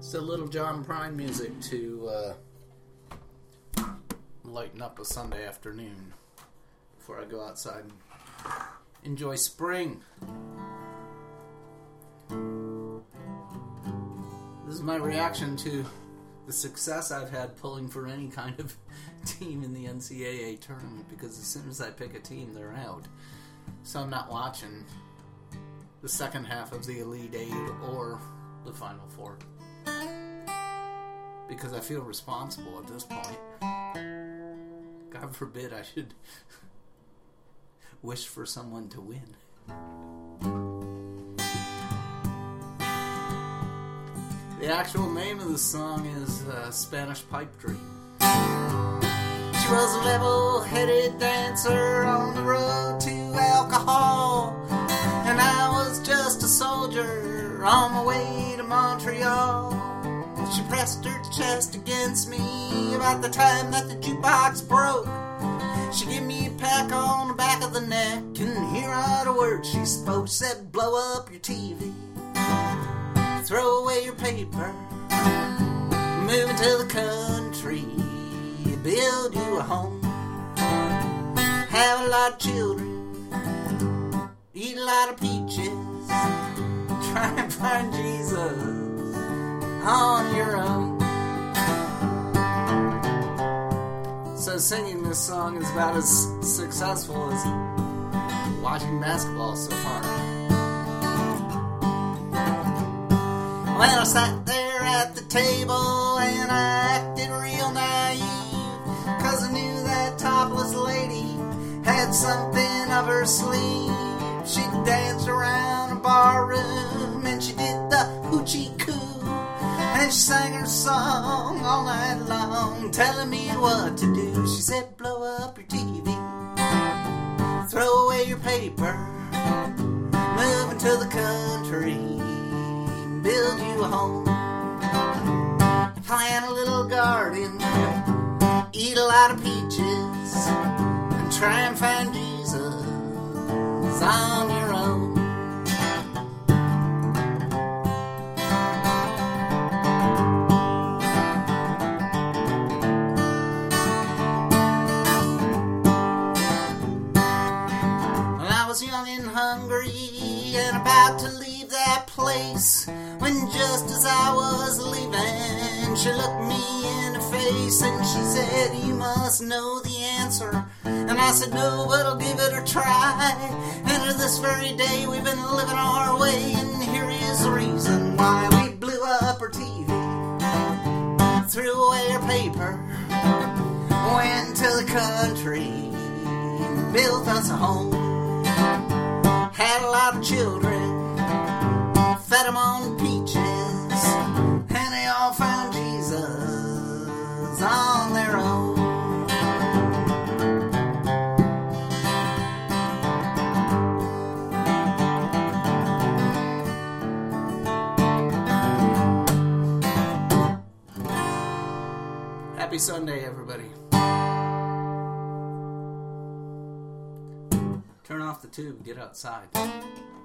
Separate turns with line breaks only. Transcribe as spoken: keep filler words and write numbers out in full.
So Little John Prine music to uh, lighten up a Sunday afternoon before I go outside and enjoy spring. This is my reaction to the success I've had pulling for any kind of team in the N C double A tournament, because as soon as I pick a team, they're out. So I'm not watching the second half of the Elite Eight or the Final Four, because I feel responsible at this point. God forbid I should wish for someone to win. The actual name of the song is uh, Spanish Pipe Dream. She was a level-headed dancer on the road to alcohol, and I was just a soldier on my way to Montreal. She pressed her chest against me about the time that the jukebox broke. She gave me a peck on the back of the neck, and hear out a word she spoke. Said, blow up your T V, throw away your paper, move into the country, build you a home, have a lot of children, eat a lot of peaches, try and find Jesus on your own. So singing this song is about as successful as watching basketball so far. When I sat there at the table and I acted real naive, 'cause I knew that topless lady had something up her sleeve. She danced around a bar room and she did the hoochie coo, and she sang her song all night long, telling me what to do. She said, blow up your T V, throw away your paper, move into the country, build you a home, plant a little garden, eat a lot of peaches, and try and find Jesus on your own. Well, I was young and hungry and about to leave that place, when just as I was leaving, she looked me in the face and she said, you must know the answer. And I said, no, but I'll give it a try. And to this very day we've been living our way, and here is the reason why. We blew up our T V, threw away our paper, went to the country, built us a home, had a lot of children, fed them on peaches, and they all found Jesus on their own. Happy Sunday, everybody. Turn off the tube, get outside.